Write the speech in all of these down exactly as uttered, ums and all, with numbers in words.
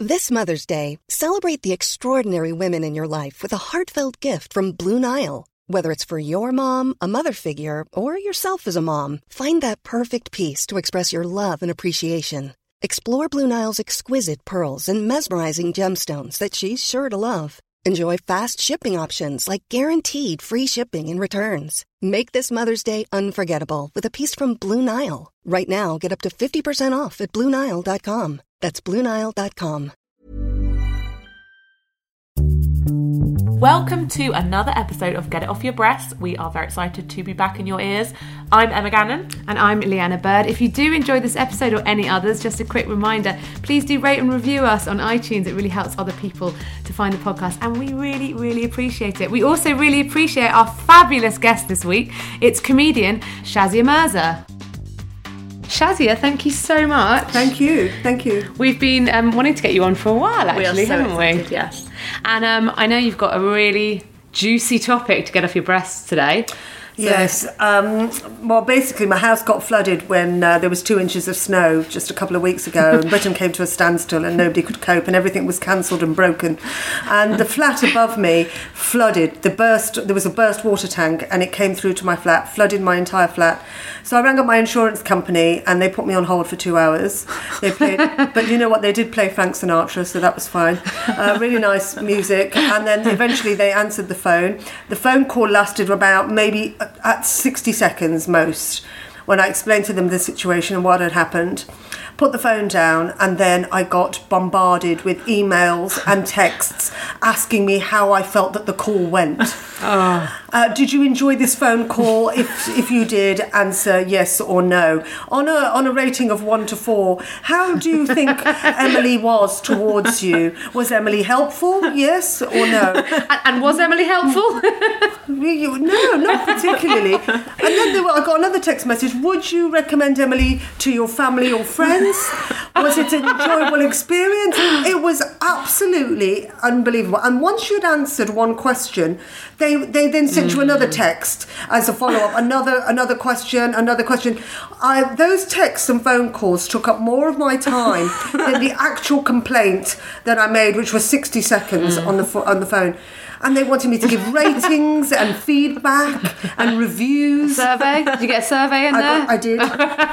This Mother's Day, celebrate the extraordinary women in your life with a heartfelt gift from Blue Nile. Whether it's for your mom, a mother figure, or yourself as a mom, find that perfect piece to express your love and appreciation. Explore Blue Nile's exquisite pearls and mesmerizing gemstones that she's sure to love. Enjoy fast shipping options like guaranteed free shipping and returns. Make this Mother's Day unforgettable with a piece from Blue Nile. Right now, get up to fifty percent off at Blue Nile dot com. That's Blue Nile dot com. Welcome to another episode of Get It Off Your Breasts. We are very excited to be back in your ears. I'm Emma Gannon. And I'm Leanna Bird. If you do enjoy this episode or any others, just a quick reminder, please do rate and review us on iTunes. It really helps other people to find the podcast, and we really, really appreciate it. We also really appreciate our fabulous guest this week. It's comedian Shazia Mirza. Shazia, thank you so much. Thank you, thank you. We've been um, wanting to get you on for a while, actually, we are so haven't excited, we? Yes. And um, I know you've got a really juicy topic to get off your breasts today. So. Yes, um, well, basically my house got flooded when uh, there was two inches of snow just a couple of weeks ago, and Britain came to a standstill and nobody could cope and everything was cancelled and broken. And the flat above me flooded. The burst, there was a burst water tank and it came through to my flat, flooded my entire flat. So I rang up my insurance company and they put me on hold for two hours. They played, but you know what, they did play Frank Sinatra, so that was fine. Uh, really nice music. And then eventually they answered the phone. The phone call lasted about maybe at sixty seconds most, when I explained to them the situation and what had happened. Put the phone down, and then I got bombarded with emails and texts asking me how I felt that the call went. Oh. Uh, did you enjoy this phone call? If if you did, answer yes or no. On a on a rating of one to four, how do you think Emily was towards you? Was Emily helpful? Yes or no? And, and was Emily helpful? No, not particularly. And then there were, I got another text message. Would you recommend Emily to your family or friends? Was it an enjoyable experience? It was absolutely unbelievable. And once you'd answered one question, they they then sent you another text as a follow-up, another another question, another question. I, those texts and phone calls took up more of my time than the actual complaint that I made, which was sixty seconds mm. on the fo- on the phone. And they wanted me to give ratings and feedback and reviews. Survey? Did you get a survey in I there? Got, I did.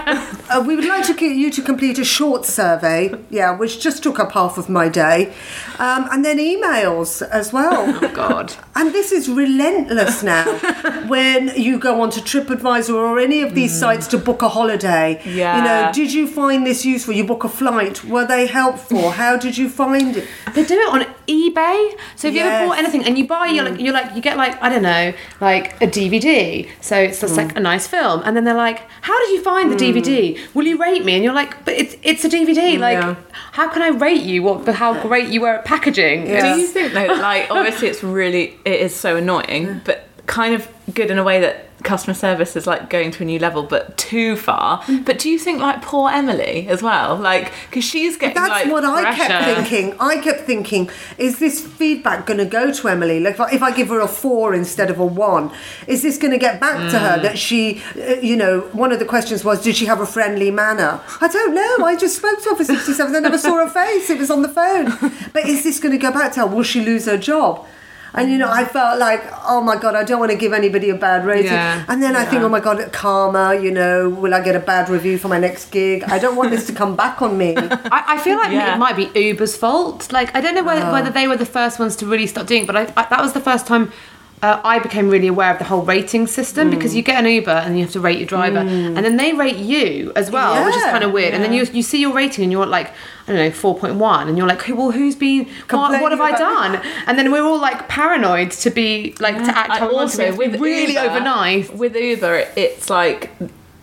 uh, we would like to get you to complete a short survey, yeah, which just took up half of my day. Um, and then emails as well. Oh, God. And this is relentless now. When you go onto TripAdvisor or any of these mm. sites to book a holiday. Yeah. You know, did you find this useful? You book a flight. Were they helpful? How did you find it? They do it on eBay. So if you Yes. ever bought anything and you buy, you're like, you're like, you get like, I don't know, like a D V D. So it's just mm. like a nice film. And then they're like, how did you find the mm. D V D? Will you rate me? And you're like, but it's it's a D V D. Like, yeah. how can I rate you? What for how great you were at packaging? Yeah. Do you think though, like, obviously it's really, it is so annoying, but kind of good in a way that customer service is like going to a new level, but too far. But do you think like poor Emily as well, like, because she's getting that's like what I pressure. kept thinking I kept thinking is this feedback going to go to Emily? Like if I, if I give her a four instead of a one, is this going to get back mm. to her that she uh, you know, one of the questions was, did she have a friendly manner? I don't know, I just spoke to her for sixty-seven. I never saw her face, it was on the phone. But is this going to go back to her? Will she lose her job? And, you know, I felt like, oh, my God, I don't want to give anybody a bad rating. Yeah, and then yeah. I think, oh, my God, karma, you know, will I get a bad review for my next gig? I don't want this to come back on me. I, I feel like yeah. it might be Uber's fault. Like, I don't know whether, oh. whether they were the first ones to really start doing it, but I, I, that was the first time Uh, I became really aware of the whole rating system mm. because you get an Uber and you have to rate your driver mm. and then they rate you as well, yeah, which is kind of weird. Yeah. And then you you see your rating and you're like, I don't know, four point one, and you're like, well, who's been, what, what have I done? And then we're all like paranoid to be like yeah. to act how we want to be. With really Uber, overnight. With Uber, it's like,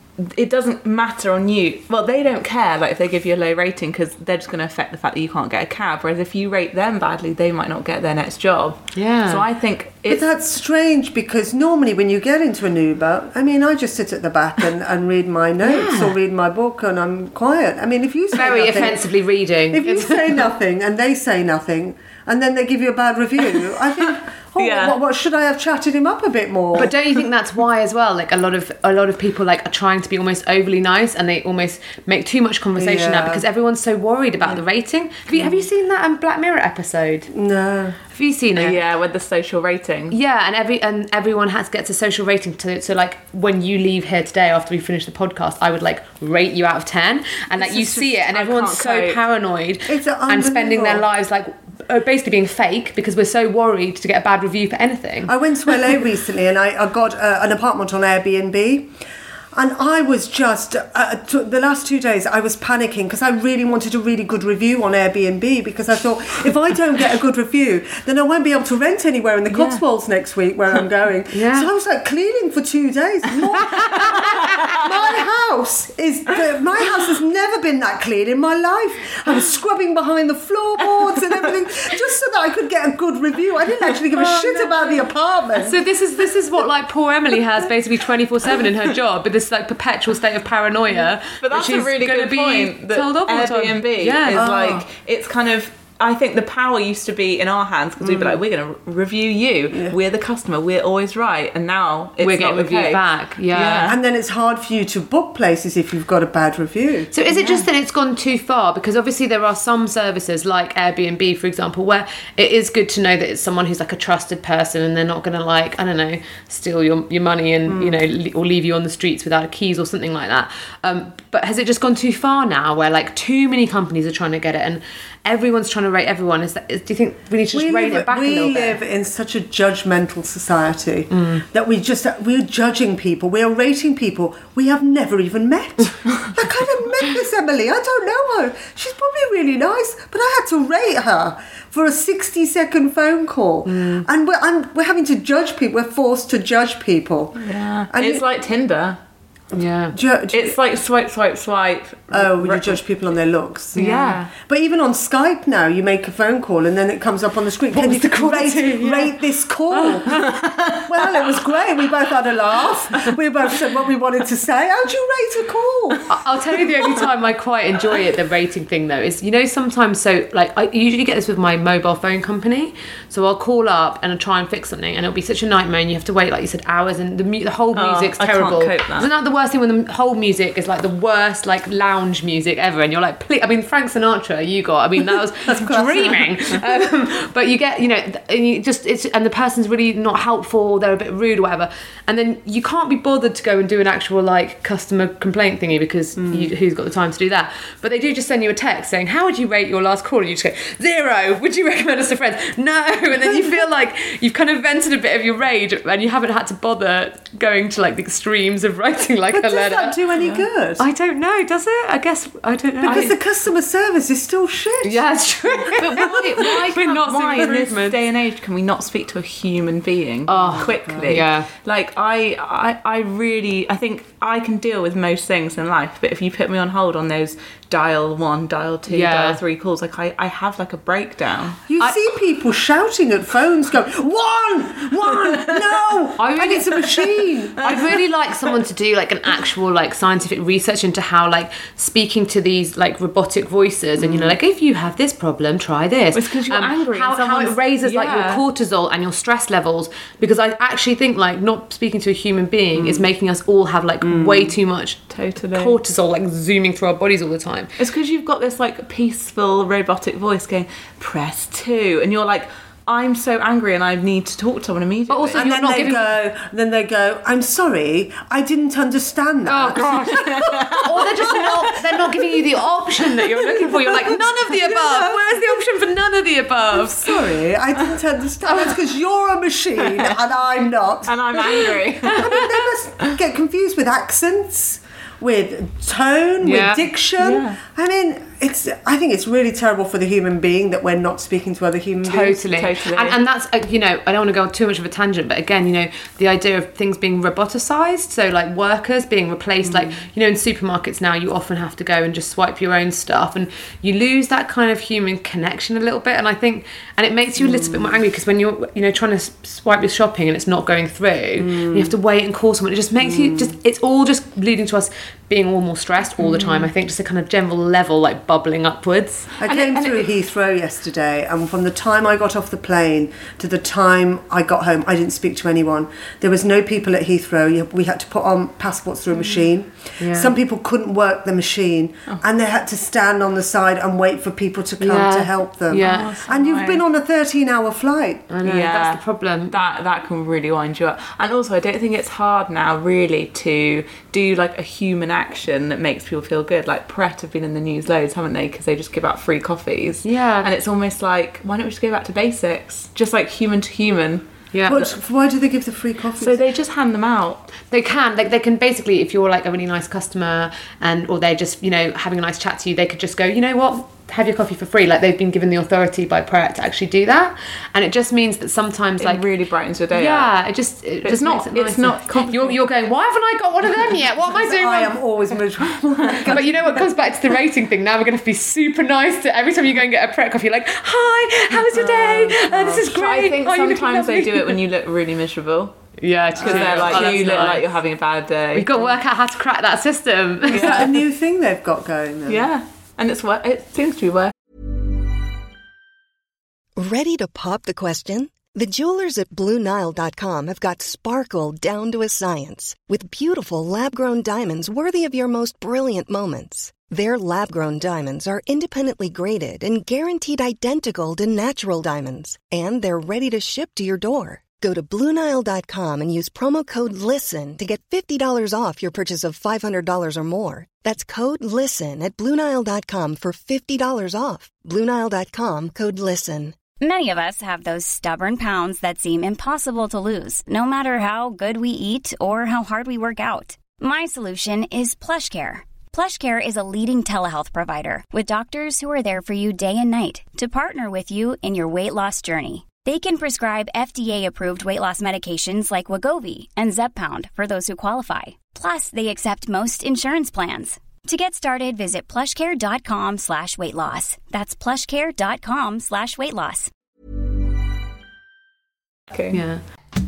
it doesn't matter on you. Well, they don't care like if they give you a low rating because they're just going to affect the fact that you can't get a cab. Whereas if you rate them badly, they might not get their next job. Yeah. So I think it's... But that's strange because normally when you get into an Uber, I mean, I just sit at the back and, and read my notes yeah. or read my book and I'm quiet. I mean, if you say Very nothing, offensively reading. If you say nothing and they say nothing and then they give you a bad review, I think... Oh, Yeah. what, what should I have chatted him up a bit more? But don't you think that's why as well? Like a lot of a lot of people like are trying to be almost overly nice, and they almost make too much conversation Yeah. now because everyone's so worried about the rating. Have you have you seen that um, Black Mirror episode? No. Have you seen it? Yeah, with the social rating. Yeah, and every and everyone has gets a social rating to so like when you leave here today after we finish the podcast, I would like rate you out of ten, and like This you is see just- it, and I everyone's can't so cope. paranoid It's and spending their unbelievable. lives like uh, basically being fake because we're so worried to get a bad review for anything. I went to L A recently and I, I got uh, an apartment on Airbnb. And I was just, uh, t- the last two days, I was panicking because I really wanted a really good review on Airbnb because I thought, if I don't get a good review, then I won't be able to rent anywhere in the Cotswolds next week where I'm going. Yeah. So I was like cleaning for two days. My house is, the, my house has never been that clean in my life. I was scrubbing behind the floorboards and everything just so that I could get a good review. I didn't actually give a Oh, shit no. about the apartment. So this is this is what like poor Emily has basically twenty-four seven in her job, but this like perpetual state of paranoia. But that's that a she's really gonna good be point. That told off all the time. Airbnb Yeah. is Oh. like, it's kind of, I think the power used to be in our hands because we'd be like, we're going to review you. Yeah. We're the customer. We're always right. And now it's We're not getting the reviewed case. back. Yeah. And then it's hard for you to book places if you've got a bad review. So is it just that it's gone too far? Because obviously there are some services like Airbnb, for example, where it is good to know that it's someone who's like a trusted person and they're not going to like, I don't know, steal your, your money and, you know, le- or leave you on the streets without keys or something like that. Um, but has it just gone too far now where like too many companies are trying to get it and everyone's trying to rate everyone? Is that, is, do you think we need to just We rein live, it back we a little live bit? in such a judgmental society Mm. that we just we're judging people, we are rating people we have never even met. Like I haven't met this Emily, I don't know her. She's probably really nice, but I had to rate her for a sixty second phone call, Mm. and we're and we're having to judge people. We're forced to judge people. Yeah. And it's it- like Tinder. Yeah. Ju- ju- It's like swipe, swipe, swipe. oh, you judge people on their looks. Yeah. But even on Skype now, you make a phone call and then it comes up on the screen. Can was you the quality? rate, Yeah. rate this call? Well, it was great. We both had a laugh. We both said what we wanted to say. How'd you rate a call? I- I'll tell you the only time I quite enjoy it, the rating thing though, is, you know, sometimes, so like I usually get this with my mobile phone company. So I'll call up and I'll try and fix something and it'll be such a nightmare and you have to wait, like you said, hours and the, mu- the whole Oh, music's I can't terrible. cope that. Isn't that the worst thing when the whole music is like the worst like lounge music ever and you're like, please, I mean, Frank Sinatra you got, I mean, that was dreaming. Um, but you get, you know, and you just, it's, and the person's really not helpful, they're a bit rude or whatever. And then you can't be bothered to go and do an actual like customer complaint thingy because you, who's got the time to do that? But they do just send you a text saying, how would you rate your last call? And you just go, zero. Would you recommend us to friends? No. And then you feel like you've kind of vented a bit of your rage and you haven't had to bother going to like the extries of writing like But a does letter. that do any good? I don't know, does it? I guess, I don't know. Because the customer service is still shit. yeah, it's true. But why, why, We're can't, not seeing why in this improvements. day and age can we not speak to a human being Oh, quickly? yeah. Like I, I, I really, I think I can deal with most things in life, but if you put me on hold on those dial one, dial two, Yeah. dial three calls, like I, I have like a breakdown. You I- see people shouting at phones going, one, one, no, I really- and it's a machine. I'd really like someone to do like an actual like scientific research into how like speaking to these like robotic voices and you know like if you have this problem try this. It's 'cause you're angry How, and how it someone's- raises like your yeah. cortisol and your stress levels because I actually think like not speaking to a human being is making us all have like way too much Totally. cortisol like zooming through our bodies all the time. It's because you've got this like peaceful robotic voice going, press two, and you're like, I'm so angry and I need to talk to someone immediately. But also And you're then not they giving go, then they go, I'm sorry, I didn't understand Oh that. gosh. Or they're just not they're not giving you the option that you're looking for. You're like, none of the above. Where's the option for none of the above? Sorry, I didn't understand. That's because you're a machine and I'm not. and I'm angry. I mean, they must get confused with accents, with tone, Yeah. with diction. Yeah. I mean, it's. I think it's really terrible for the human being that we're not speaking to other human beings. Totally. Totally. And, and that's, uh, you know, I don't want to go on too much of a tangent, but again, you know, the idea of things being roboticized, so like workers being replaced, like, you know, in supermarkets now, you often have to go and just swipe your own stuff and you lose that kind of human connection a little bit. And I think, and it makes you a little bit more angry because when you're, you know, trying to s- swipe your shopping and it's not going through, and you have to wait and call someone, it just makes you just, it's all just leading to us being all more stressed all the time. I think just a kind of general level, like bubbling upwards. I And came it- and through it- Heathrow yesterday, and from the time I got off the plane to the time I got home, I didn't speak to anyone. There was no people at Heathrow. You- We had to put on passports through a machine. Yeah. Some people couldn't work the machine, Oh. and they had to stand on the side and wait for people to come Yeah. to help them. Yeah. Oh, And you've so been on a thirteen-hour flight. I know, Yeah. that's the problem. That that can really wind you up. And also, I don't think it's hard now, really, to do like a human action that makes people feel good. Like Pret have been in the news loads, haven't they? Because they just give out free coffees. Yeah. And it's almost like, why don't we just go back to basics? Just like human to human. Yeah. What, why do they give the free coffee? So they just hand them out. They can, like, they can basically, if you're like a really nice customer and or they're just, you know, having a nice chat to you, they could just go, you know what, have your coffee for free. Like, they've been given the authority by Pret to actually do that, and it just means that sometimes It like really brightens your day up. yeah, it just it It's just not- makes it it's nicer. not complicated. You're, you're going, why haven't I got one of them yet? What am I doing? I wrong?" am always miserable. But you know what comes back to the rating thing? Now we're going to be super nice to every time you go and get a Pret coffee. You're like, hi, how was your day? Uh, this is But great. I think Oh, you're looking sometimes they lovely." do it when you look really miserable. Yeah, Because they're like, oh, you that's look nice. like you're having a bad day. We've got to work out how to crack that system. Is that a new thing they've got going then? Yeah. And it's wor- it seems to be working. Ready to pop the question? The jewelers at Blue Nile dot com have got sparkle down to a science with beautiful lab-grown diamonds worthy of your most brilliant moments. Their lab-grown diamonds are independently graded and guaranteed identical to natural diamonds, and they're ready to ship to your door. Go to Blue Nile dot com and use promo code LISTEN to get fifty dollars off your purchase of five hundred dollars or more. That's code LISTEN at Blue Nile dot com for fifty dollars off. Blue Nile dot com, code LISTEN. Many of us have those stubborn pounds that seem impossible to lose, no matter how good we eat or how hard we work out. My solution is PlushCare. PlushCare is a leading telehealth provider with doctors who are there for you day and night to partner with you in your weight loss journey. They can prescribe F D A-approved weight loss medications like Wegovy and Zepbound for those who qualify. Plus, they accept most insurance plans. To get started, visit plushcare.com slash weight loss. That's plushcare.com slash weight loss. Okay. Yeah.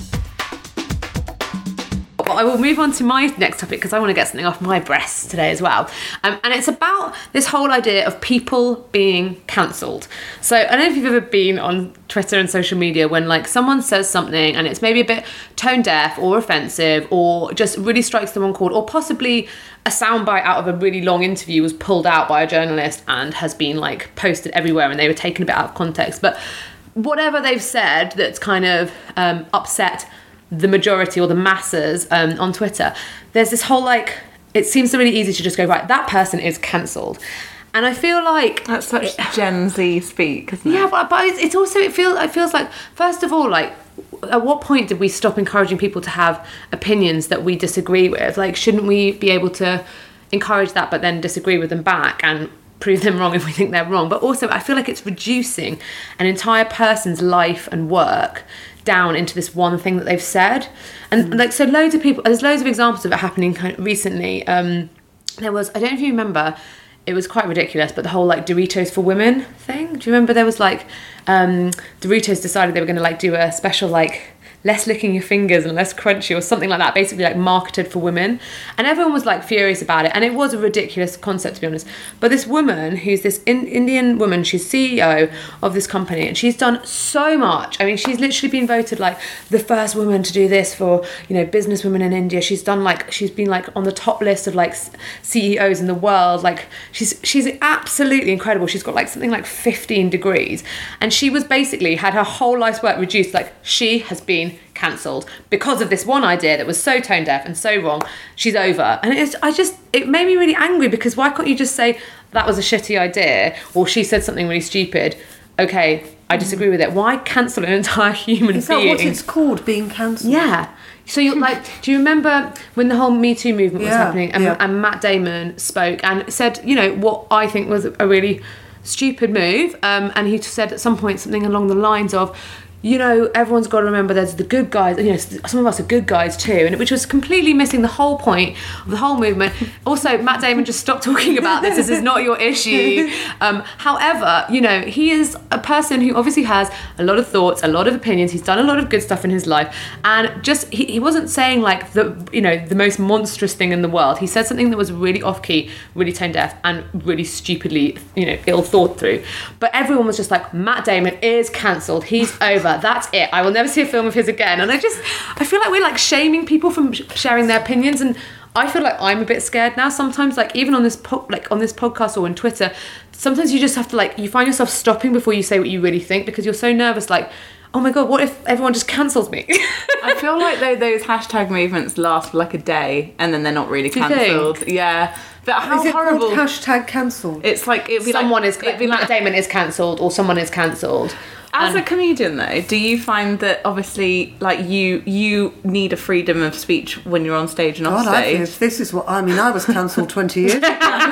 But I will move on to my next topic because I want to get something off my breast today as well. Um, and it's about this whole idea of people being cancelled. So I don't know if you've ever been on Twitter and social media when like someone says something and it's maybe a bit tone deaf or offensive or just really strikes the wrong chord, or possibly a soundbite out of a really long interview was pulled out by a journalist and has been like posted everywhere and they were taken a bit out of context. But whatever they've said that's kind of um, upset the majority or the masses um, on Twitter, there's this whole like, it seems really easy to just go, right, that person is cancelled. And I feel like That's such Gen Z speak, isn't it? yeah, but, but it's also it feels it feels like, first of all, like, at what point did we stop encouraging people to have opinions that we disagree with? Like, shouldn't we be able to encourage that but then disagree with them back and prove them wrong if we think they're wrong? But also I feel like it's reducing an entire person's life and work down into this one thing that they've said. And like, so loads of people, there's loads of examples of it happening kind of recently. Um, there was, I don't know if you remember, it was quite ridiculous, but the whole like Doritos for women thing. Do you remember there was like, um, Doritos decided they were going to like do a special like less licking your fingers and less crunchy or something like that, basically like marketed for women. And everyone was like furious about it. And it was a ridiculous concept, to be honest. But this woman, who's this in- Indian woman, she's C E O of this company and she's done so much. I mean, she's literally been voted like the first woman to do this for, you know, business women in India. She's done like, she's been like on the top list of like C E Os in the world. Like she's, she's absolutely incredible. She's got like something like fifteen degrees. And she was basically had her whole life's work reduced. Like she has been cancelled because of this one idea that was so tone deaf and so wrong. She's over. And it's, I just, it made me really angry because why can't you just say that was a shitty idea or she said something really stupid? Okay, I disagree with it. Why cancel an entire human Is that being? what it's called, being cancelled? Yeah. So you're like, do you remember when the whole Me Too movement was Yeah, happening and, yeah. and Matt Damon spoke and said, you know, what I think was a really stupid move. Um, and he said at some point something along the lines of, you know, everyone's got to remember there's the good guys, you know, some of us are good guys too, and which was completely missing the whole point of the whole movement. Also, Matt Damon, just stop talking about this. This is not your issue. Um, however, you know, he is a person who obviously has a lot of thoughts, a lot of opinions. He's done a lot of good stuff in his life, and just he, he wasn't saying like the you know the most monstrous thing in the world. He said something that was really off key, really tone deaf, and really stupidly, you know, ill thought through. But everyone was just like, Matt Damon is cancelled. He's over. That's it. I will never see a film of his again. And I just, I feel like we're like shaming people from sh- sharing their opinions, and I feel like I'm a bit scared now. Sometimes, like even on this po- like on this podcast or on Twitter, sometimes you just have to like you find yourself stopping before you say what you really think because you're so nervous. Like, oh my god, what if everyone just cancels me? I feel like though those hashtag movements last for like a day and then they're not really cancelled. Yeah. But how is it horrible. called hashtag cancelled? It's like it'd be someone like, is it'd be Matt like, Damon is cancelled or someone is cancelled. As And- a comedian though, do you find that obviously like you you need a freedom of speech when you're on stage and off God, I stage? think if this is what I mean. I was cancelled twenty years ago.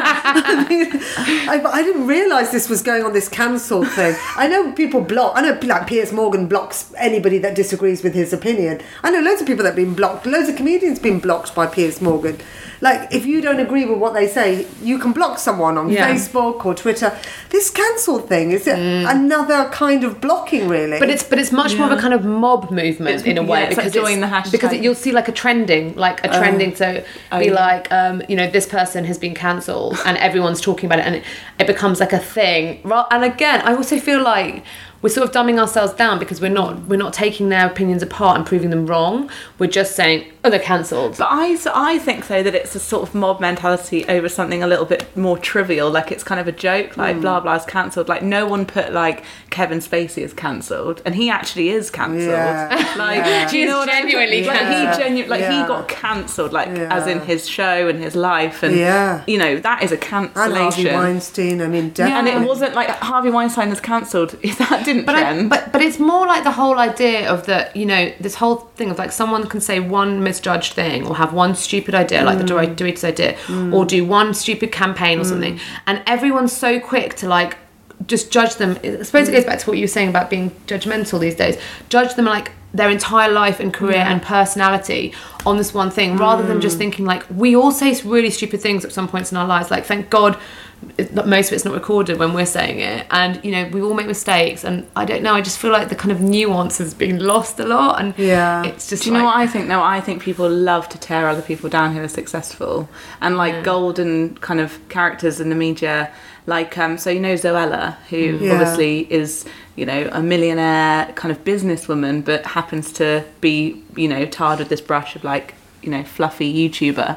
I mean, I, I didn't realise this was going on, this cancelled thing. I know people block. I know like Piers Morgan blocks anybody that disagrees with his opinion. I know loads of people that have been blocked. Loads of comedians been blocked by Piers Morgan. Like if you don't agree with what they say, you can block someone on Yeah. Facebook or Twitter. This cancelled thing is mm. another kind of blocking, really. But it's but it's much more of a kind of mob movement It's- in a way yeah, it's like because join it's- the hashtag. because it, you'll see like a trending like a trending so oh, be yeah. like um, you know this person has been cancelled and everyone's talking about it and it, it becomes like a thing. Ra- And again, I also feel like we're sort of dumbing ourselves down because we're not we're not taking their opinions apart and proving them wrong. We're just saying, oh, they're cancelled. But I, so I think though that it's a sort of mob mentality over something a little bit more trivial, like it's kind of a joke, like mm. blah blah is cancelled. Like no one put like Kevin Spacey is cancelled, and he actually is cancelled. Yeah. Like yeah. do you He know is what I mean? genuinely Like cancelled. he genu- like Yeah. he got cancelled, like Yeah. as in his show and his life, and Yeah. you know that is a and Harvey cancellation. Weinstein. I mean, Yeah, definitely. and it wasn't like Harvey Weinstein is cancelled. That didn't But, I, trend. but but it's more like the whole idea of that, you know, this whole thing of like someone can say one misjudged thing or have one stupid idea, like Mm. the Dor- Doritos idea, or do one stupid campaign or something, and everyone's so quick to like just judge them. I suppose it goes back to what you were saying about being judgmental these days. Judge them like their entire life and career and personality on this one thing, rather than just thinking like we all say really stupid things at some points in our lives. Like thank God it, most of it's not recorded when we're saying it, and you know we all make mistakes, and I don't know, I just feel like the kind of nuance has been lost a lot, and Yeah. it's just Do you like, know what I think? No, I think people love to tear other people down who are successful, and like Yeah. golden kind of characters in the media, like um. So you know Zoella, who Yeah. obviously is you know a millionaire kind of businesswoman, but happens to be you know tarred with this brush of like you know fluffy YouTuber.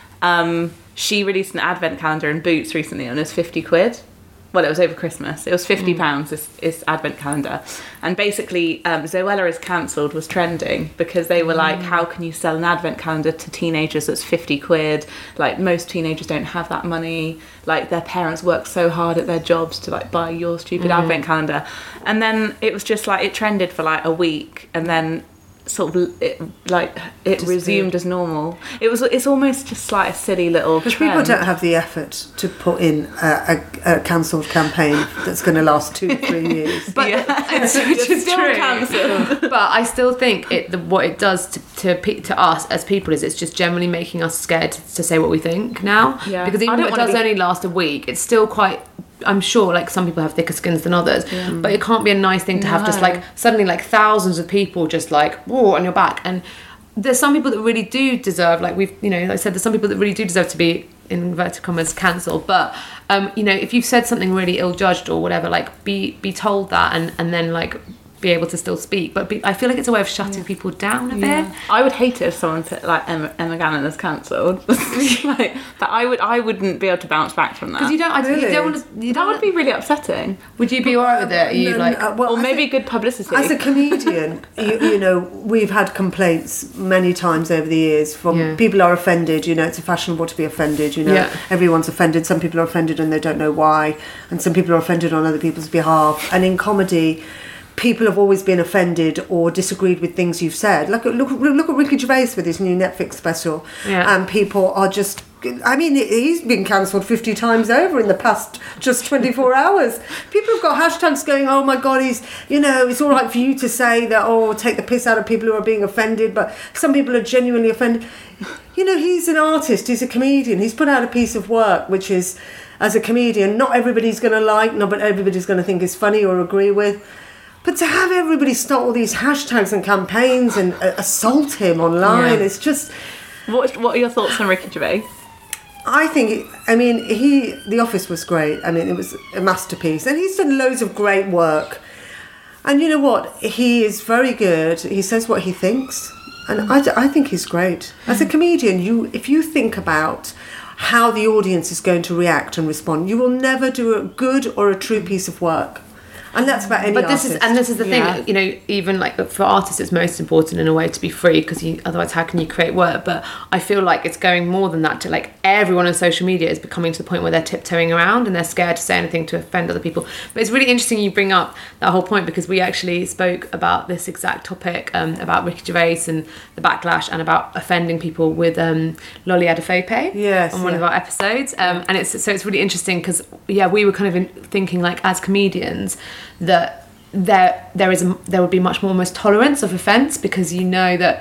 Um, she released an advent calendar in Boots recently, and it was fifty quid. Well, it was over Christmas. It was fifty pounds. This, this advent calendar, and basically, um, Zoella is cancelled was trending because they were like, "How can you sell an advent calendar to teenagers that's fifty quid? Like most teenagers don't have that money. Like their parents work so hard at their jobs to like buy your stupid advent calendar." And then it was just like it trended for like a week, and then sort of it, like it resumed as normal. It was. It's almost just like a silly little Because trend. people don't have the effort to put in a, a, a cancelled campaign that's going to last two, three years. but Yeah. it's, which is Still true. cancelled. But I still think it the, what it does to, to pe- to us as people is it's just generally making us scared to, to say what we think now. Yeah. Because I even don't if it wanna does be- only last a week, it's still quite. I'm sure like some people have thicker skins than others, but it can't be a nice thing to have just No. like suddenly like thousands of people just like whoa on your back. And there's some people that really do deserve, like we've you know like I said, there's some people that really do deserve to be in inverted commas cancelled. But um, you know if you've said something really ill judged or whatever, like be be told that and and then like be able to still speak. But be, I feel like it's a way of shutting people down a bit. I would hate it if someone put like Emma, Emma Gannon as cancelled. Like that, I would. I wouldn't be able to bounce back from that. Because you don't, I, you Really? don't want to. You that don't would be really upsetting. Would you be alright with it? Are you No, like? no, well, Or I maybe think- good publicity. As a comedian, you, you know, we've had complaints many times over the years from Yeah. people are offended. You know, it's fashionable to be offended. You know, Yeah. everyone's offended. Some people are offended and they don't know why, and some people are offended on other people's behalf. And in comedy, people have always been offended or disagreed with things you've said. Look at look look at Ricky Gervais with his new Netflix special, Yeah. and people are just I mean, he's been cancelled fifty times over in the past just twenty-four hours. People have got hashtags going, oh my God, he's, you know, it's all right for you to say that, oh, take the piss out of people who are being offended, but some people are genuinely offended. You know, he's an artist, he's a comedian, he's put out a piece of work which is, as a comedian, not everybody's going to like, not but everybody's going to think is funny or agree with. But to have everybody start all these hashtags and campaigns and uh, assault him online, yeah. it's just... What, what are your thoughts on Ricky Gervais? I think, I mean, he, The Office was great. I mean, it was a masterpiece. And he's done loads of great work. And you know what? He is very good. He says what he thinks. And I, I think he's great. As a comedian, you if you think about how the audience is going to react and respond, you will never do a good or a true piece of work. And that's about any but this artist. is and this is the Yeah. thing, you know, even like for artists it's most important in a way to be free, because otherwise how can you create work? But I feel like it's going more than that to like everyone on social media is becoming to the point where they're tiptoeing around and they're scared to say anything to offend other people. But it's really interesting you bring up that whole point, because we actually spoke about this exact topic um, about Ricky Gervais and the backlash and about offending people with um, Lolly Adefope Yes, on one yeah. of our episodes. Um, and it's so it's really interesting because yeah, we were kind of in, thinking like as comedians that there there is a, there would be much more almost tolerance of offence, because you know that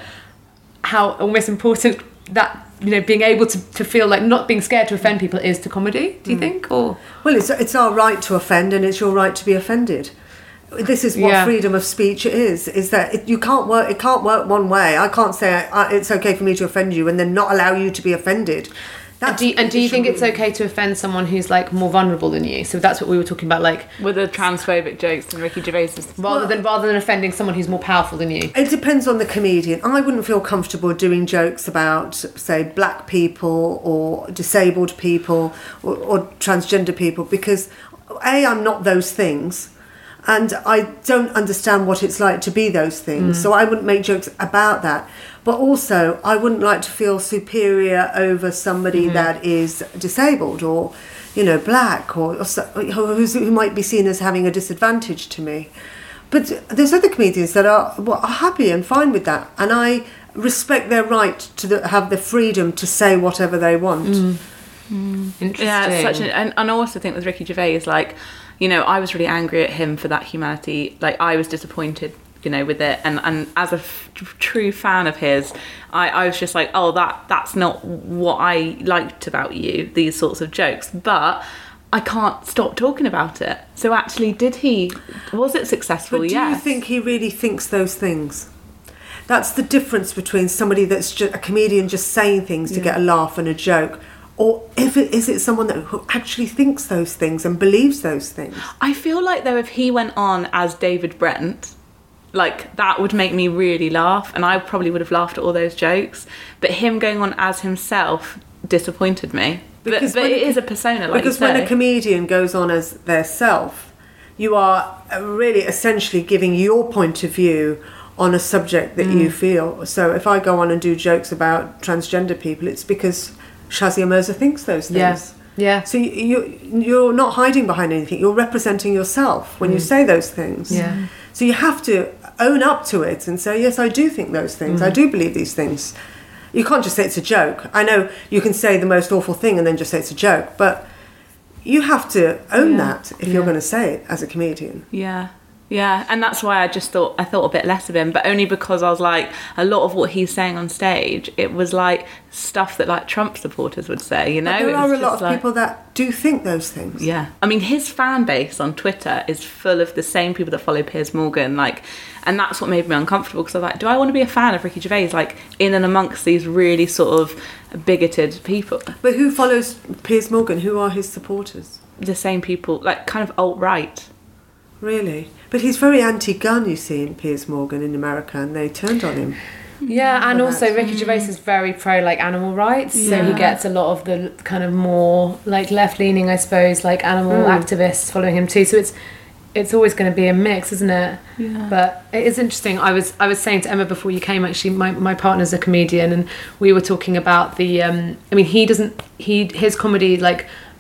how almost important that, you know, being able to, to feel like not being scared to offend people is to comedy. Do you mm. think? Or well, it's it's our right to offend, and it's your right to be offended. This is what Yeah. freedom of speech is: is that it, you can't work. It can't work one way. I can't say I, it's okay for me to offend you and then not allow you to be offended. and do you, and do you think it's okay to offend someone who's like more vulnerable than you? So that's what we were talking about, like With the transphobic jokes and Ricky Gervais's... rather Well- than rather than offending someone who's more powerful than you. It depends on the comedian. I wouldn't feel comfortable doing jokes about, say, black people or disabled people or, or transgender people because, A, I'm not those things, and I don't understand what it's like to be those things. Mm. So I wouldn't make jokes about that. But also, I wouldn't like to feel superior over somebody mm-hmm. that is disabled or, you know, black or, or who's, who might be seen as having a disadvantage to me. But there's other comedians that are, well, are happy and fine with that, and I respect their right to the, have the freedom to say whatever they want. Mm. Mm. Interesting. Yeah, it's such an, and, and I also think with Ricky Gervais, like, you know, I was really angry at him for that humanity. Like, I was disappointed, you know, with it, and and as a f- true fan of his, I, I was just like, oh, that that's not what I liked about you, these sorts of jokes, but I can't stop talking about it. So actually, did he, was it successful? But do yes. you think he really thinks those things? That's the difference between somebody that's just a comedian just saying things to Yeah. get a laugh and a joke, or if it, is it someone that who actually thinks those things and believes those things? I feel like though if he went on as David Brent, like that would make me really laugh, and I probably would have laughed at all those jokes. But him going on as himself disappointed me. Because but but when it a- is a persona, like Because you say. when a comedian goes on as their self, you are really essentially giving your point of view on a subject that mm. you feel. So if I go on and do jokes about transgender people, it's because Shazia Mirza thinks those things. Yeah. Yeah. So you, you, you're not hiding behind anything. You're representing yourself when mm. you say those things. Yeah. So you have to own up to it and say, yes, I do think those things. Mm. I do believe these things. You can't just say it's a joke. I know you can say the most awful thing and then just say it's a joke, but you have to own Yeah. that if Yeah. you're going to say it as a comedian. Yeah. Yeah, and that's why I just thought I thought a bit less of him, but only because I was like, a lot of what he's saying on stage, it was like stuff that like Trump supporters would say, you know. But there It are was a lot just of like- people that do think those things. Yeah, I mean, his fan base on Twitter is full of the same people that follow Piers Morgan, like, and that's what made me uncomfortable, because I was like, do I want to be a fan of Ricky Gervais, like, in and amongst these really sort of bigoted people? But who follows Piers Morgan? Who are his supporters? The same people, like, kind of alt-right. Really? But he's very anti-gun, you see, in Piers Morgan in America, and they turned on him. Yeah, and for also that. Ricky Gervais is very pro like animal rights, so he Yeah. gets a lot of the kind of more like left leaning, I suppose, like animal Mm. activists following him too. So it's it's always going to be a mix, isn't it? Yeah. But it is interesting. I was I was saying to Emma before you came, actually, my my partner's a comedian, and we were talking about the. Um, I mean, he doesn't he his comedy like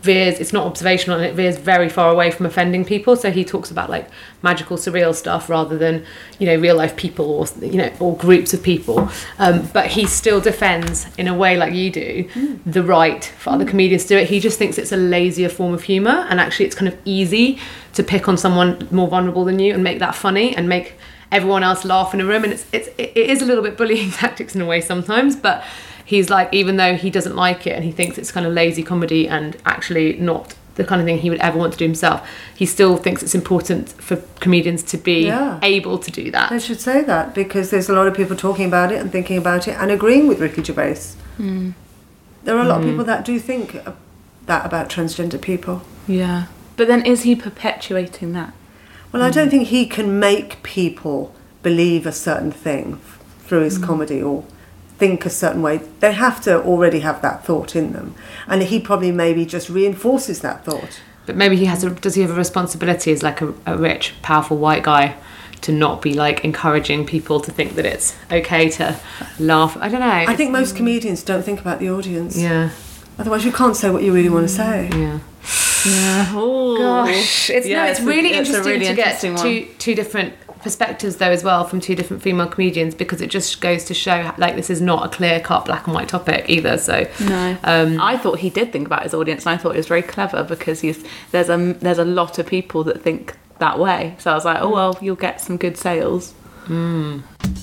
veers, it's not observational, and it veers very far away from offending people. So he talks about like magical, surreal stuff rather than, you know, real life people or, you know, or groups of people. Um, but he still defends, in a way like you do, mm. the right for other comedians to do it. He just thinks it's a lazier form of humour, and actually it's kind of easy to pick on someone more vulnerable than you and make that funny and make everyone else laugh in a room. And it's, it's it is a little bit bullying tactics in a way sometimes, but he's like, even though he doesn't like it and he thinks it's kind of lazy comedy and actually not the kind of thing he would ever want to do himself, he still thinks it's important for comedians to be yeah. able to do that. I should say that, because there's a lot of people talking about it and thinking about it and agreeing with Ricky Gervais. Mm. There are a lot mm. of people that do think that about transgender people. Yeah. But then is he perpetuating that? Well, mm. I don't think he can make people believe a certain thing through his mm. comedy or think a certain way. They have to already have that thought in them, and he probably maybe just reinforces that thought. But maybe he has a, does he have a responsibility as like a, a rich, powerful white guy to not be like encouraging people to think that it's okay to laugh? I don't know. I think most comedians don't think about the audience. Yeah. Otherwise you can't say what you really want to say. Yeah. Yeah. Oh gosh. It's yeah, no, it's, it's really a, it's interesting really to interesting get two two different perspectives though as well from two different female comedians, because it just goes to show like this is not a clear cut black and white topic either. So no, um, I thought he did think about his audience, and I thought it was very clever, because he's there's a there's a lot of people that think that way. So I was like, oh well, you'll get some good sales. Mm.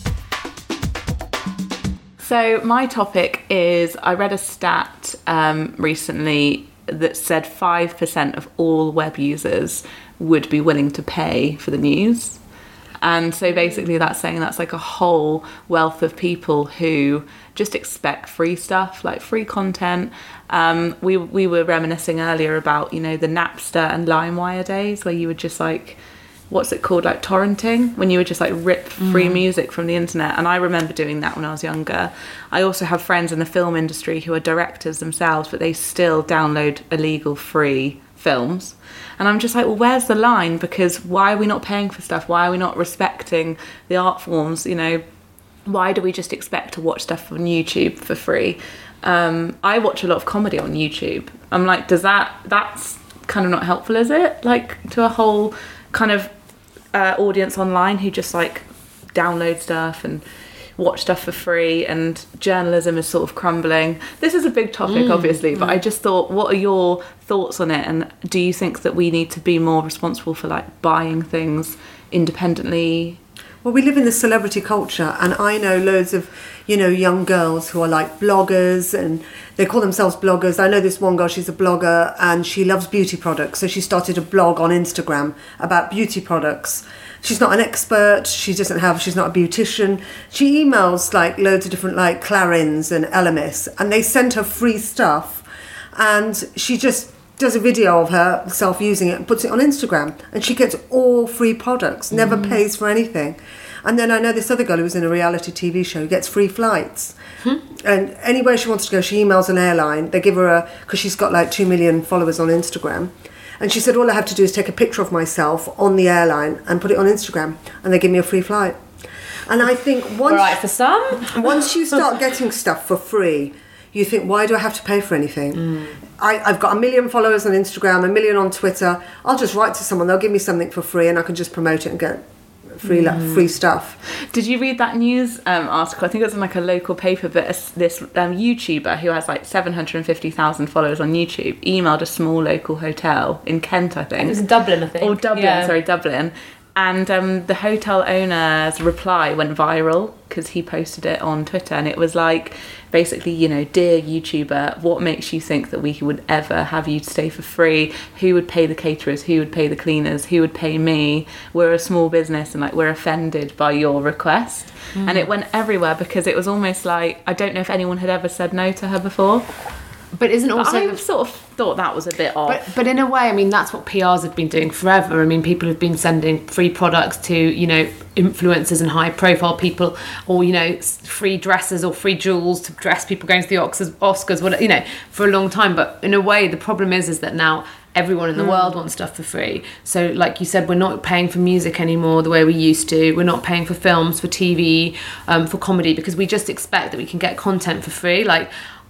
So my topic is, I read a stat um, recently that said five percent of all web users would be willing to pay for the news. And so basically that's saying that's like a whole wealth of people who just expect free stuff, like free content. Um, we we were reminiscing earlier about, you know, the Napster and LimeWire days where you would just like, what's it called, like torrenting, when you would just like rip free mm. music from the internet. And I remember doing that when I was younger. I also have friends in the film industry who are directors themselves, but they still download illegal free films. And I'm just like, well, where's the line? Because why are we not paying for stuff? Why are we not respecting the art forms? You know, why do we just expect to watch stuff on YouTube for free? Um, I watch a lot of comedy on YouTube. I'm like, does that, that's kind of not helpful, is it? Like to a whole kind of uh, audience online who just like download stuff and watch stuff for free, and journalism is sort of crumbling. This is a big topic, mm, obviously, but mm. I just thought, what are your thoughts on it? And do you think that we need to be more responsible for like buying things independently? Well, we live in the celebrity culture, and I know loads of, you know, young girls who are like bloggers, and they call themselves bloggers. I know this one girl, she's a blogger, and she loves beauty products, so she started a blog on Instagram about beauty products. She's not an expert, she doesn't have, she's not a beautician. She emails like loads of different like Clarins and L M S, and they send her free stuff, and she just does a video of herself using it and puts it on Instagram, and she gets all free products, never mm. pays for anything. And then I know this other girl who was in a reality T V show, gets free flights. Hmm. And anywhere she wants to go, she emails an airline. They give her a, because she's got like two million followers on Instagram. And she said, all I have to do is take a picture of myself on the airline and put it on Instagram, and they give me a free flight. And I think once, all right for some. once you start getting stuff for free, you think, why do I have to pay for anything? Mm. I, I've got a million followers on Instagram, a million on Twitter. I'll just write to someone, they'll give me something for free, and I can just promote it and get free mm. free stuff. Did you read that news um, article? I think it was in like a local paper, but a, this um, YouTuber who has like seven hundred fifty thousand followers on YouTube emailed a small local hotel in Kent, I think. It was in Dublin, I think. Or Dublin, yeah. sorry, Dublin. And um, the hotel owner's reply went viral because he posted it on Twitter, and it was like, basically, you know, dear YouTuber, what makes you think that we would ever have you stay for free? Who would pay the caterers? Who would pay the cleaners? Who would pay me? We're a small business, and like we're offended by your request. Mm. And it went everywhere because it was almost like, I don't know if anyone had ever said no to her before. But isn't also... But I sort of thought that was a bit off. But, but in a way, I mean, that's what P Rs have been doing forever. I mean, people have been sending free products to, you know, influencers and high-profile people, or, you know, free dresses or free jewels to dress people going to the Oscars, Oscars, whatever, you know, for a long time. But in a way, the problem is, is that now everyone in the mm. world wants stuff for free. So, like you said, we're not paying for music anymore the way we used to. We're not paying for films, for T V, um, for comedy, because we just expect that we can get content for free. Like,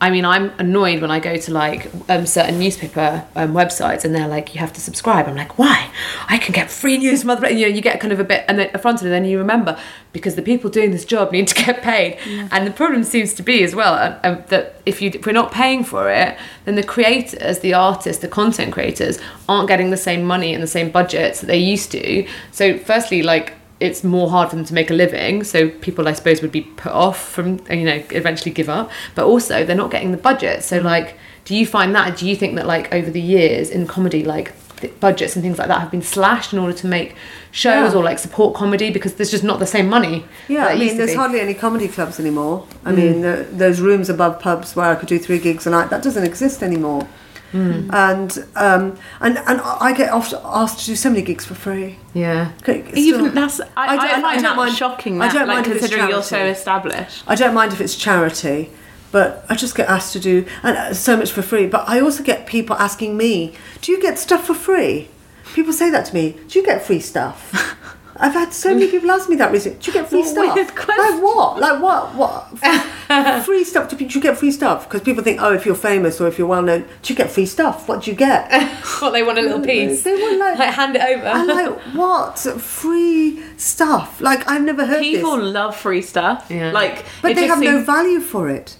I mean, I'm annoyed when I go to like um, certain newspaper um, websites and they're like, you have to subscribe. I'm like, why? I can get free news from other, you know, you get kind of a bit and then affronted, and then you remember because the people doing this job need to get paid. Yeah. And the problem seems to be as well uh, uh, that if you if we're not paying for it, then the creators, the artists, the content creators aren't getting the same money and the same budgets that they used to. So firstly, like, it's more hard for them to make a living, so people, I suppose, would be put off from, you know, eventually give up, but also they're not getting the budget. So like, do you find that, do you think that like over the years in comedy, like budgets and things like that have been slashed in order to make shows yeah. or like support comedy, because there's just not the same money? Yeah, I mean, there's hardly any comedy clubs anymore. I mm. mean, the, those rooms above pubs where I could do three gigs a night, that doesn't exist anymore. Mm. And um, and and I get often asked to do so many gigs for free. Yeah, even that's I, I, I, don't, find I don't that mind, shocking. I That, don't like, mind considering you're so charity. established. I don't mind if it's charity, but I just get asked to do and so much for free. But I also get people asking me, "Do you get stuff for free?" People say that to me. Do you get free stuff? I've had so many people ask me that recently. Do you get free what stuff? Weird question. Like what? Like what? What? Free stuff? Do you get free stuff? Because people think, oh, if you're famous or if you're well known, do you get free stuff? What do you get? What, they want a little piece? They want like, like hand it over. I'm like, what? Free stuff? Like, I've never heard People this. love free stuff. Yeah. Like, But it they just have seems- no value for it.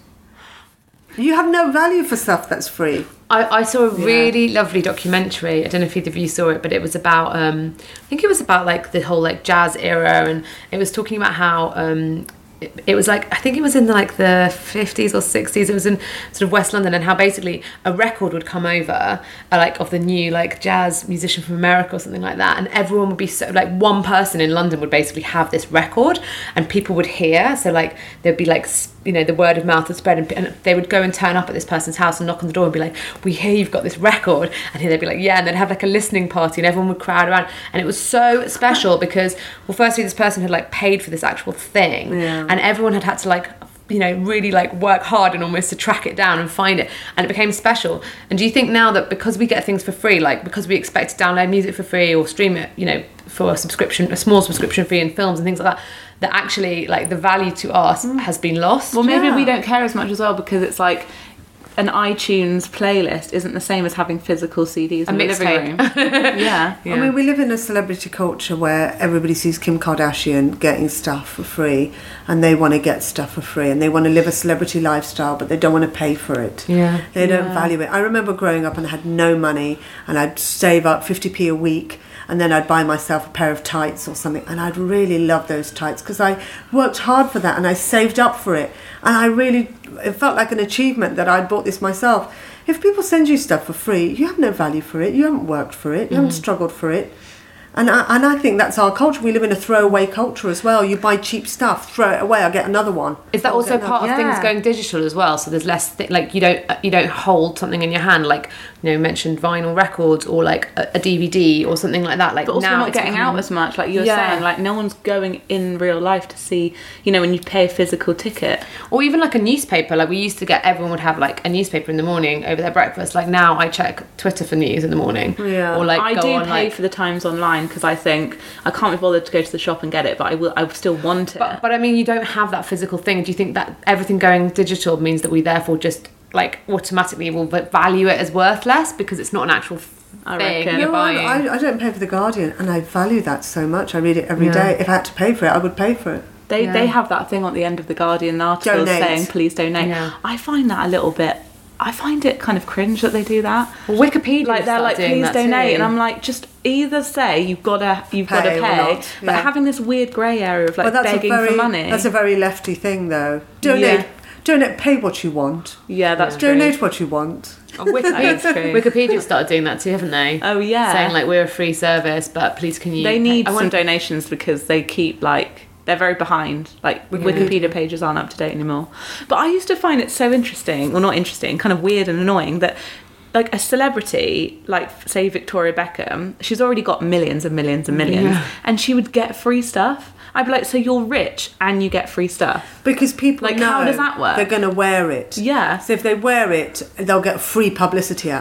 You have no value for stuff that's free. I, I saw a really yeah. lovely documentary. I don't know if either of you saw it, but it was about, um, I think it was about like the whole like jazz era, and it was talking about how um, it, it was like, I think it was in like the fifties or sixties, it was in sort of West London, and how basically a record would come over, uh, like of the new like jazz musician from America or something like that, and everyone would be so, like one person in London would basically have this record, and people would hear, so like there'd be like, you know, the word of mouth would spread, and, and they would go and turn up at this person's house and knock on the door and be like, we hear you've got this record, and they'd be like, yeah, and they'd have like a listening party and everyone would crowd around, and it was so special because, well, firstly this person had like paid for this actual thing, yeah. and everyone had had to like, you know, really like work hard and almost to track it down and find it, and it became special. And do you think now that because we get things for free, like because we expect to download music for free or stream it, you know, for a subscription, a small subscription fee in films and things like that, that actually like the value to us mm. has been lost? Well, maybe yeah. we don't care as much as well because it's like an iTunes playlist isn't the same as having physical C Ds in a the living room. yeah. yeah. I mean, we live in a celebrity culture where everybody sees Kim Kardashian getting stuff for free, and they want to get stuff for free, and they want to live a celebrity lifestyle, but they don't want to pay for it. Yeah. They don't Yeah. value it. I remember growing up and I had no money, and I'd save up fifty p a week, and then I'd buy myself a pair of tights or something, and I'd really love those tights because I worked hard for that and I saved up for it, and I really, it felt like an achievement that I'd bought this myself. If people send you stuff for free, you have no value for it, you haven't worked for it, you mm. haven't struggled for it. And I, and I think that's our culture. We live in a throwaway culture as well. You buy cheap stuff, throw it away, I'll get another one. Is that I'll also get part another. of things Yeah. going digital as well? So there's less th- like you don't you don't hold something in your hand, like, you know, mentioned vinyl records or like a, a D V D or something like that. Like, But also now not it's getting becoming- out as much, like you were Yeah. saying. Like no one's going in real life to see, you know, when you pay a physical ticket. Or even like a newspaper. Like we used to get, everyone would have like a newspaper in the morning over their breakfast. Like now I check Twitter for news in the morning. Yeah. Or like I go do on, pay like, for the Times online because I think I can't be bothered to go to the shop and get it, but I will. I still want it. But, but I mean, you don't have that physical thing. Do you think that everything going digital means that we therefore just like automatically will value it as worth less because it's not an actual I thing reckon. you're No, buying? I, I don't pay for The Guardian, and I value that so much. I read it every Yeah. day. If I had to pay for it, I would pay for it. They Yeah. they have that thing at the end of the Guardian article Donate. saying please donate. Yeah. I find that a little bit. I find it kind of cringe that they do that. Well, Wikipedia Like they're started like doing please that donate, too. and I'm like just either say you've got to you've got to Pay or pay, not, but yeah. having this weird grey area of like Well, that's begging a very, for money. That's a very lefty thing, though. Donate, Yeah. donate, pay what you want. yeah, that's true. Donate what you want. Oh, Wikipedia, That's true. Wikipedia started doing that too, haven't they? Oh yeah, Saying like we're a free service, but please can you? they need I some want- donations because they keep like they're very behind. Like Wikipedia pages aren't up to date anymore. But I used to find it so interesting, or not interesting, kind of weird and annoying that like a celebrity, like say Victoria Beckham, she's already got millions and millions and millions, Yeah. and she would get free stuff. I'd be like, so you're rich and you get free stuff. Because people Like, know how does that work? they're going to wear it. Yeah. So if they wear it, they'll get free publicity out of that.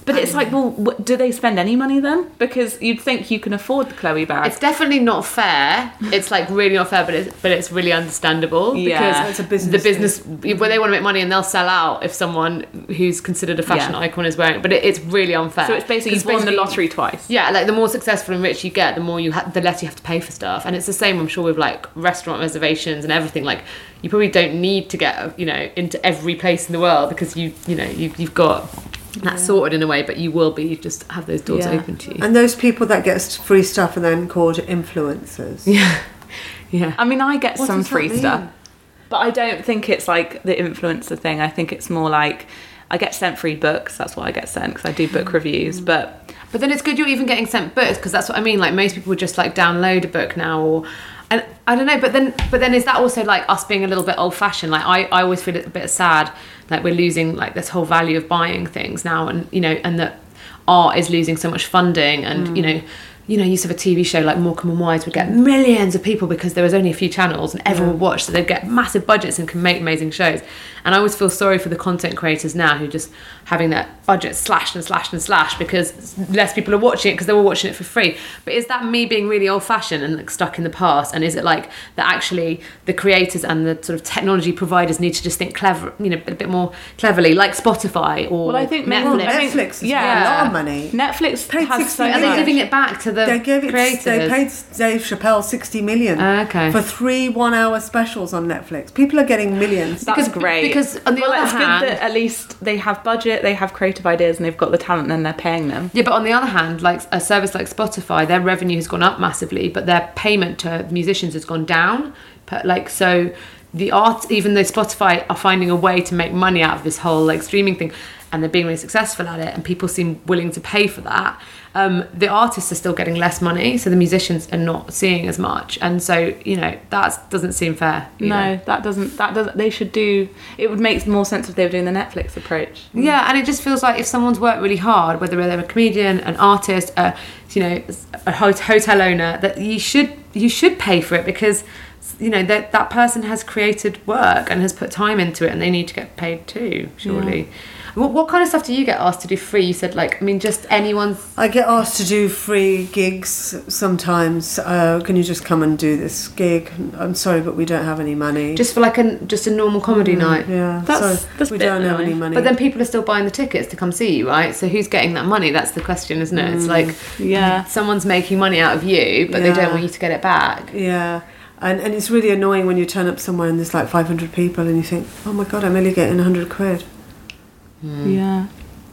But it's like, well, w- do they spend any money then? Because you'd think you can afford the Chloe bag. It's definitely not fair. It's like really not fair, but it's but it's really understandable Yeah. because It's a business the business where they want to make money and they'll sell out if someone who's considered a fashion Yeah. icon is wearing it. But it, it's really unfair. So it's basically you've won the lottery twice. Yeah, like the more successful and rich you get, the more you ha- the less you have to pay for stuff. And it's the same, I'm sure, with like restaurant reservations and everything. Like you probably don't need to get you know into every place in the world because you you know you, you've got. That's sorted in a way, but you will be. You just have those doors Yeah. open to you. And those people that get free stuff are then called influencers. Yeah, yeah. I mean, I get What some does that free mean? stuff, but I don't think it's like the influencer thing. I think it's more like I get sent free books. That's what I get sent because I do book reviews. But But then it's good you're even getting sent books because that's what I mean. Like most people would just like download a book now, or and I don't know. But then, but then is that also like us being a little bit old fashioned? Like I, I always feel a bit sad. Like we're losing like this whole value of buying things now, and you know, and that art is losing so much funding, and mm. you know. You know, you used to have a T V show like Morecambe and Wise would get millions of people because there was only a few channels and everyone would watch, so they'd get massive budgets and can make amazing shows. And I always feel sorry for the content creators now who just having their budget slashed and slashed and slashed because less people are watching it because they were watching it for free. But is that me being really old-fashioned and like stuck in the past? And is it like that actually the creators and the sort of technology providers need to just think clever, you know, a bit more cleverly, like Spotify or well, I think Netflix? Well, I think- Netflix has yeah. got a lot of money. Netflix Paid has sixty so Are much. they giving it back to the They gave it. creators? They paid Dave Chappelle sixty million Uh, okay. for three one-hour specials on Netflix. People are getting millions. That's Because- great. because on the well, other it's hand- good that at least they have budget, they have creative ideas, and they've got the talent, and they're paying them. Yeah, but on the other hand, like a service like Spotify, their revenue has gone up massively, but their payment to musicians has gone down. But like, so the art, even though Spotify are finding a way to make money out of this whole like streaming thing, and they're being really successful at it, and people seem willing to pay for that. Um, the artists are still getting less money, so the musicians are not seeing as much, and so you know that doesn't seem fair. No, either. that doesn't. That doesn't. They should do. It would make more sense if they were doing the Netflix approach. Yeah, and it just feels like if someone's worked really hard, whether they're a comedian, an artist, a you know, a hot- hotel owner, that you should you should pay for it because you know that that person has created work and has put time into it, and they need to get paid too. Surely. Yeah. What, what kind of stuff do you get asked to do free? You said like I mean, just anyone's. I get asked to do free gigs sometimes. Uh, can you just come and do this gig? I'm sorry, but we don't have any money. Just for like a just a normal comedy night. Yeah, That's- so that's a we bit don't have annoying. any money. But then people are still buying the tickets to come see you, right? So who's getting that money? That's the question, isn't it? It's like Yeah. someone's making money out of you, but they Yeah. don't want you to get it back. Yeah, and and it's really annoying when you turn up somewhere and there's like five hundred people and you think, oh my god, I'm only getting one hundred quid. Yeah.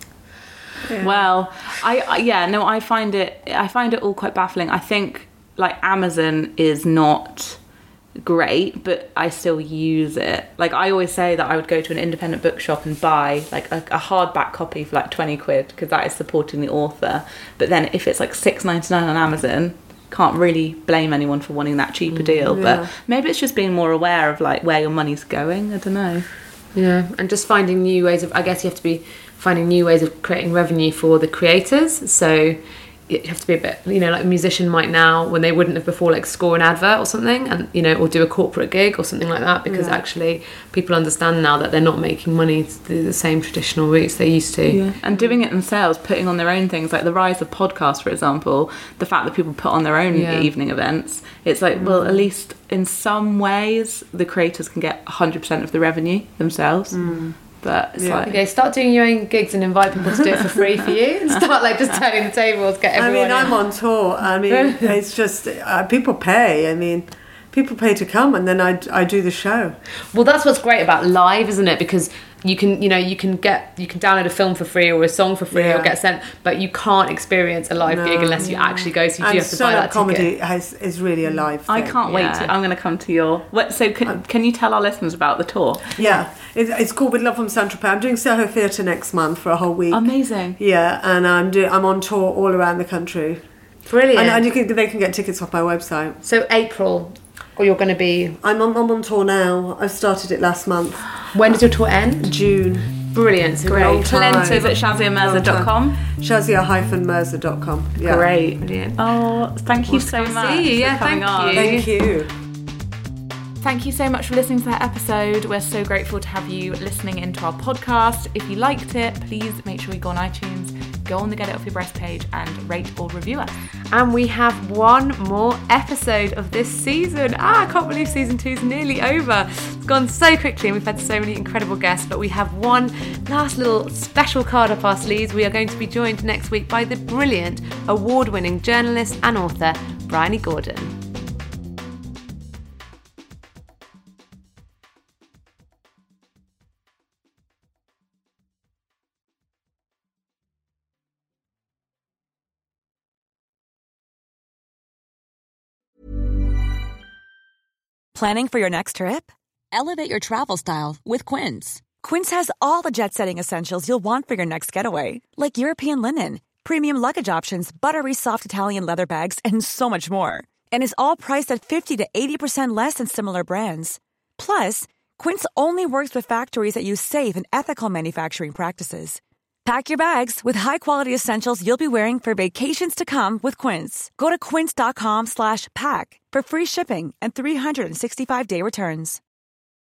Yeah. Well, I, I yeah no, I find it I find it all quite baffling. I think like Amazon is not great, but I still use it. Like I always say that I would go to an independent bookshop and buy like a, a hardback copy for like twenty quid because that is supporting the author. But then if it's like six ninety-nine on Amazon, can't really blame anyone for wanting that cheaper deal. yeah. But maybe it's just being more aware of like where your money's going. I don't know. Yeah, and just finding new ways of. I guess you have to be finding new ways of creating revenue for the creators. So you have to be a bit, you know, like a musician might now when they wouldn't have before, like score an advert or something, and you know, or do a corporate gig or something like that, because Yeah. actually people understand now that they're not making money through the same traditional routes they used to. Yeah. And doing it themselves, putting on their own things, like the rise of podcasts, for example, the fact that people put on their own Yeah. evening events, it's like, well, at least in some ways, the creators can get one hundred percent of the revenue themselves. But it's Yeah. like... Okay, start doing your own gigs and invite people to do it for free for you, and start like just turning the tables, get I everyone. mean, I'm in. on tour. I mean, it's just uh, people pay. I mean, people pay to come, and then I, I do the show. Well, that's what's great about live, isn't it? Because you can, you know, you can get, you can download a film for free or a song for free Yeah. or get sent, but you can't experience a live No. gig unless you actually go. So you do And have to buy stand-up that comedy ticket. has, is really a live thing. I can't wait Yeah. to... I'm going to come to your... What, so can, can you tell our listeners about the tour? Yeah, it, it's called With Love from Saint-Tropez. I'm doing Soho Theatre next month for a whole week. Amazing. Yeah, and I'm do, I'm on tour all around the country. Brilliant. And, and you can, they can get tickets off my website. So April, or you're going to be. I'm on, I'm on tour now. I started it last month, When does your tour end? June. Brilliant. So Long great. time. Lenses at shazia mirza dot com. shazia dash mirza dot com. Yeah. Great. Brilliant. Oh, thank you so come much see you. for Yeah, coming thank on. you. Thank you. Thank you so much for listening to that episode. We're so grateful to have you listening into our podcast. If you liked it, please make sure you go on iTunes, go on the Get It Off Your Breast page and rate or review us. And we have one more episode of this season. Ah, I can't believe season two is nearly over. It's gone so quickly and we've had so many incredible guests, but we have one last little special card up our sleeves. We are going to be joined next week by the brilliant, award-winning journalist and author, Bryony Gordon. Planning for your next trip? Elevate your travel style with Quince. Quince has all the jet-setting essentials you'll want for your next getaway, like European linen, premium luggage options, buttery soft Italian leather bags, and so much more. And is all priced at fifty to eighty percent less than similar brands. Plus, Quince only works with factories that use safe and ethical manufacturing practices. Pack your bags with high-quality essentials you'll be wearing for vacations to come with Quince. Go to quince.com slash pack for free shipping and three sixty-five day returns.